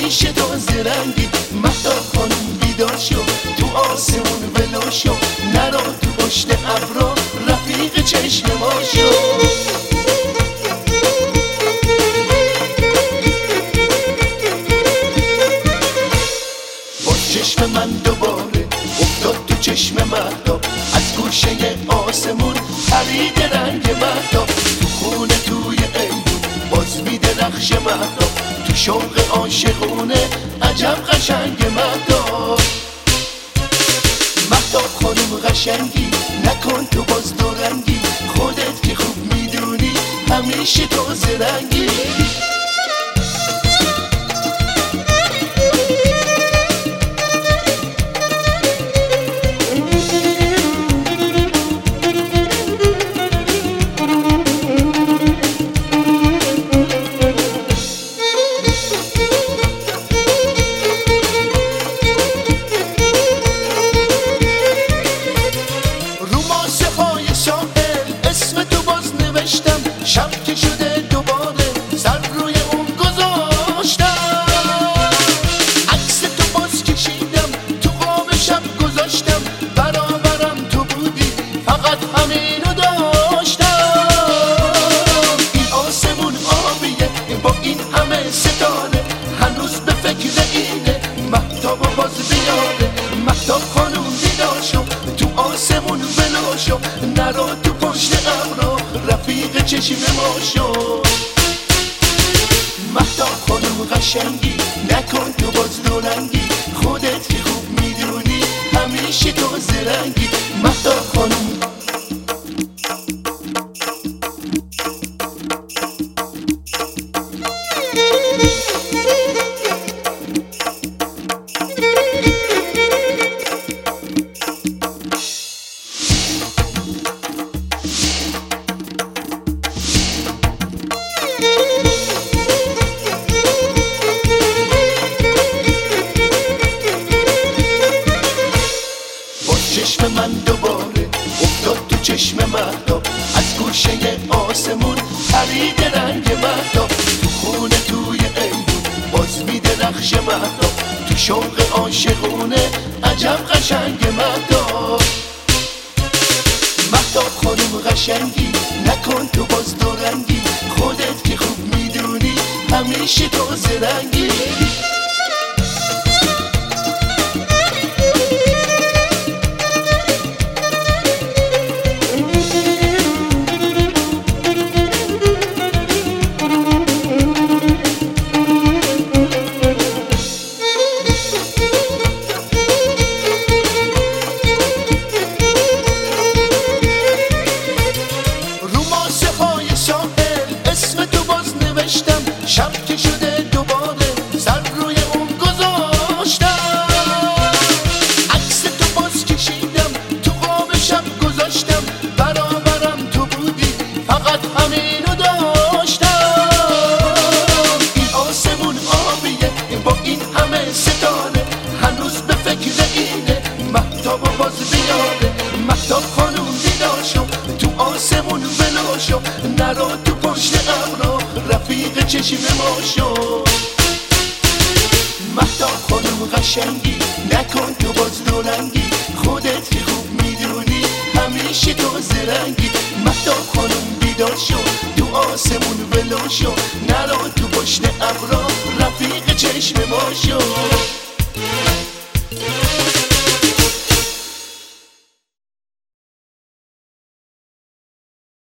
همیشه تو زرنگی. مهتاب خانم بیدار شو، تو آسمون ولو شو، نرو تو پشت ابرا، رفیق چشم ما شو. چشم من دوباره افتاد تو چشم مهتاب، از گوشه آسمون پرید رنگ مهتاب. تو خونه توی ایدون باز میدرخش مهتاب، تو شوق عاشقونه عجب قشنگ مهتاب. مهتاب خانم قشنگی، نکن تو باز دورنگی، خودت که خوب میدونی همیشه تو زرنگی. شب که شده دوباره سر روی اون گذاشتم، عکس تو باز کشیدم تو خواب شب گذاشتم، برابرم تو بودی فقط همینو داشتم. این آسمون آبیه با این همه ستاره، هنوز به فکر اینه مهتاب باز بیاره. مهتاب خانوم بیدار شو، تو آسمون ولو شو، نرو تو پشت ابرا، رفیق چشم ما شو. مهتاب خانم قشنگی، نکن تو باز دورنگی، خودت که خوب میدونی همیشه تو زرنگی. مهتاب خانم چشم من دوباره افتاد تو چشم مهتاب، از گوشه آسمون پرید رنگ مهتاب. تو خونه توی ایدون باز میدرخش مهتاب، تو شوق عاشقونه عجب قشنگ مهتاب. مهتاب خانم قشنگی، نکن تو باز دورنگی، خودت که خوب میدونی همیشه تو زرنگی. شب که شده دوباره سر روی اون گذاشتم، عکس تو باز کشیدم تو خواب شب گذاشتم، برابرم تو بودی فقط همینو داشتم. این آسمون آبیه با این همه ستاره، هنوز به فکر اینه مهتاب باز بیاره. مهتاب خانوم بیدار شو، تو آسمون ولو شو، نرو تو پشت ابرا، رفیق چشم ما شو. مهتاب خانم قشنگی، نکن تو باز دورنگی، خودت که خوب میدونی همیشه تو زرنگی. مهتاب خانم بیدار شو، تو آسمون ولو شو، نرو تو پشت ابرا، رفیق چشم ما شو.